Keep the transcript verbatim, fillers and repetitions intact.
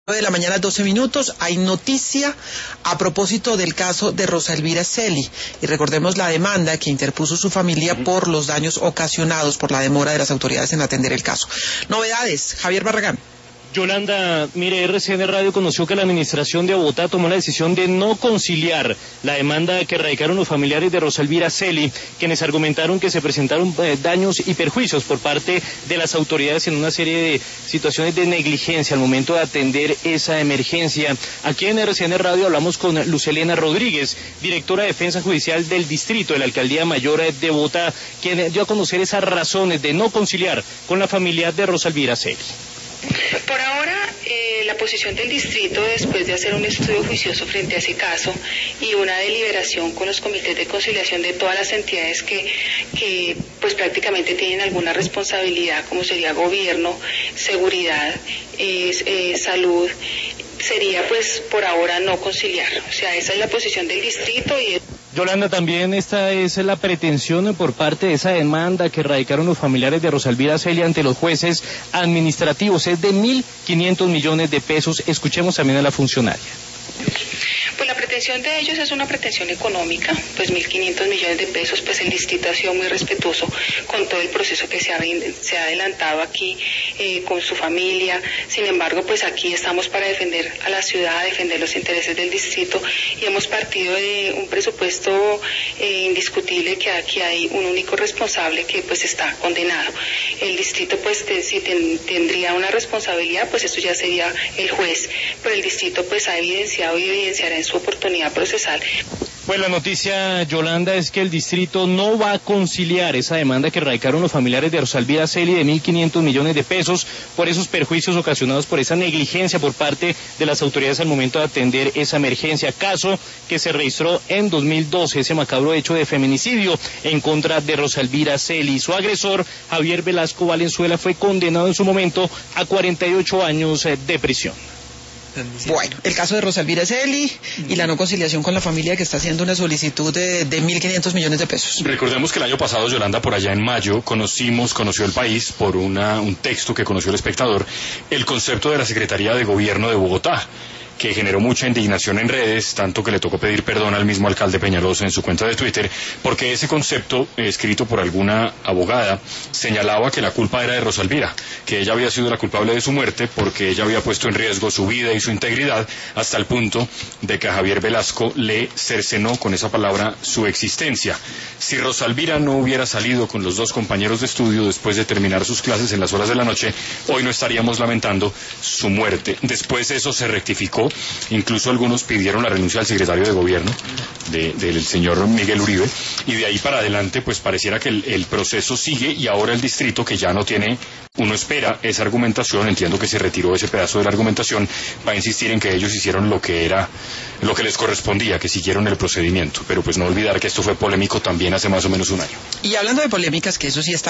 de la mañana, doce minutos, hay noticia a propósito del caso de Rosa Elvira Celi, y recordemos la demanda que interpuso su familia por los daños ocasionados por la demora de las autoridades en atender el caso. Novedades, Javier Barragán. Yolanda, mire, R C N Radio conoció que la administración de Bogotá tomó la decisión de no conciliar la demanda que radicaron los familiares de Rosa Elvira Celi, quienes argumentaron que se presentaron eh, daños y perjuicios por parte de las autoridades en una serie de situaciones de negligencia al momento de atender esa emergencia. Aquí en R C N Radio hablamos con Lucelena Rodríguez, directora de Defensa Judicial del Distrito de la Alcaldía Mayor de Bogotá, quien dio a conocer esas razones de no conciliar con la familia de Rosa Elvira Celi. Por ahora, eh, la posición del distrito, después de hacer un estudio juicioso frente a ese caso y una deliberación con los comités de conciliación de todas las entidades que, que pues prácticamente tienen alguna responsabilidad, como sería gobierno, seguridad, eh, eh, salud, sería pues por ahora no conciliar. O sea, esa es la posición del distrito y... Yolanda, también esta es la pretensión por parte de esa demanda que radicaron los familiares de Rosa Elvira Celi ante los jueces administrativos, es de mil quinientos millones de pesos. Escuchemos también a la funcionaria. Pues la pretensión de ellos es una pretensión económica, pues mil quinientos millones de pesos, pues el distrito ha sido muy respetuoso con todo el proceso que se ha, se ha adelantado aquí eh, con su familia. Sin embargo, pues aquí estamos para defender a la ciudad, defender los intereses del distrito, y hemos partido de un presupuesto eh, indiscutible que aquí hay un único responsable que pues está condenado. El distrito pues te, si ten, tendría una responsabilidad, pues esto ya sería el juez, pero el distrito pues ha evidenciado y evidenciará en su oportunidad procesal. Pues la noticia, Yolanda, es que el distrito no va a conciliar esa demanda que radicaron los familiares de Rosa Elvira Celi de mil quinientos millones de pesos por esos perjuicios ocasionados por esa negligencia por parte de las autoridades al momento de atender esa emergencia. Caso que se registró en dos mil doce, ese macabro hecho de feminicidio en contra de Rosa Elvira Celi. Su agresor, Javier Velasco Valenzuela, fue condenado en su momento a cuarenta y ocho años de prisión. Bueno, el caso de Rosa Elvira Celi y la no conciliación con la familia que está haciendo una solicitud de, de mil quinientos millones de pesos. Recordemos que el año pasado, Yolanda, por allá en mayo, conocimos, conoció el país, por una, un texto que conoció el espectador, el concepto de la Secretaría de Gobierno de Bogotá, que generó mucha indignación en redes, tanto que le tocó pedir perdón al mismo alcalde Peñalosa en su cuenta de Twitter, porque ese concepto, eh, escrito por alguna abogada, señalaba que la culpa era de Rosa Elvira, que ella había sido la culpable de su muerte porque ella había puesto en riesgo su vida y su integridad, hasta el punto de que a Javier Velasco le cercenó con esa palabra su existencia. Si Rosa Elvira no hubiera salido con los dos compañeros de estudio después de terminar sus clases en las horas de la noche, hoy no estaríamos lamentando su muerte. Después eso se rectificó. Incluso algunos pidieron la renuncia al secretario de gobierno de, del señor Miguel Uribe, y de ahí para adelante pues pareciera que el, el proceso sigue, y ahora el distrito, que ya no tiene, uno espera esa argumentación, entiendo que se retiró ese pedazo de la argumentación, va a insistir en que ellos hicieron lo que era, lo que les correspondía, que siguieron el procedimiento, pero pues no olvidar que esto fue polémico también hace más o menos un año. Y hablando de polémicas, que eso sí está